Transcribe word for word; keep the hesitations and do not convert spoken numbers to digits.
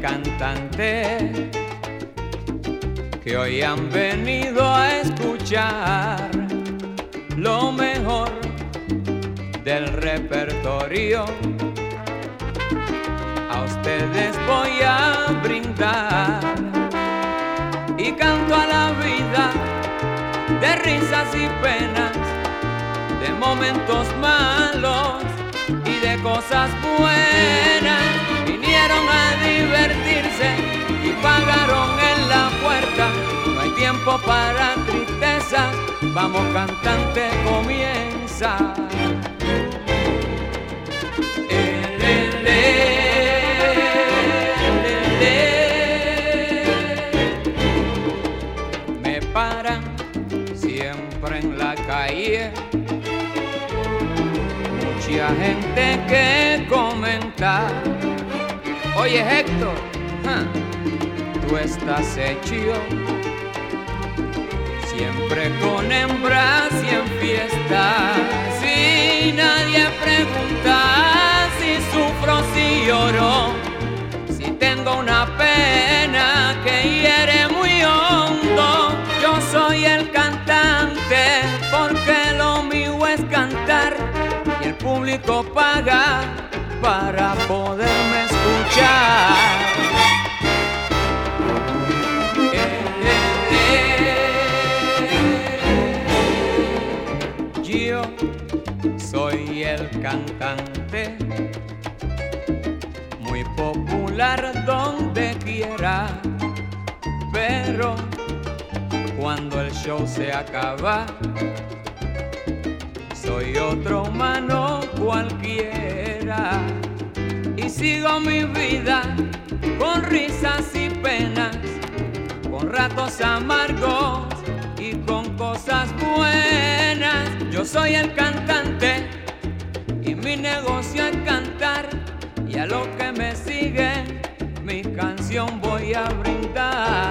cantante que hoy han venido a escuchar lo mejor del repertorio. A ustedes voy a brindar y canto a la vida de risas y penas, de momentos malos y de cosas buenas. Vinieron a divertirse y pagaron en la puerta. No hay tiempo para tristezas, vamos cantante, comienza. Me paran siempre en la calle mucha gente que comenta: oye Héctor, huh, tú estás hecho siempre con hembras y en fiestas. Si nadie pregunta si sufro, si lloro, si tengo una pena que hiere muy hondo. Yo soy el cantante porque lo mío es cantar y el público paga para poderme escuchar. Yo soy el cantante, muy popular donde quiera, pero cuando el show se acaba, soy otro humano cualquiera y sigo mi vida con risas y penas, con ratos amargos y con cosas buenas. Yo soy el cantante y mi negocio es cantar, y a los que me siguen mi canción voy a brindar.